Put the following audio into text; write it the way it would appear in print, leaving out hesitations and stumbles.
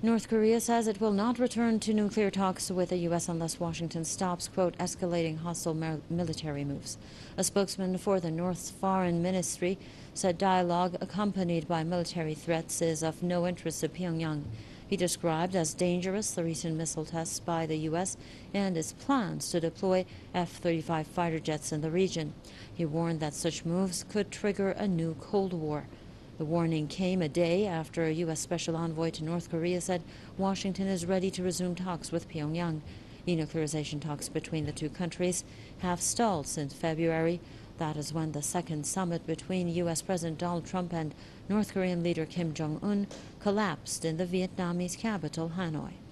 North Korea says it will not return to nuclear talks with the U.S. unless Washington stops, quote, escalating hostile military moves. A spokesman for the North's foreign ministry said dialogue accompanied by military threats is of no interest to Pyongyang. He described as dangerous the recent missile tests by the U.S. and its plans to deploy F-35 fighter jets in the region. He warned that such moves could trigger a new Cold War. The warning came a day after a U.S. Special Envoy to North Korea said Washington is ready to resume talks with Pyongyang. Denuclearization talks between the two countries have stalled since February. That is when the second summit between U.S. President Donald Trump and North Korean leader Kim Jong-un collapsed in the Vietnamese capital, Hanoi.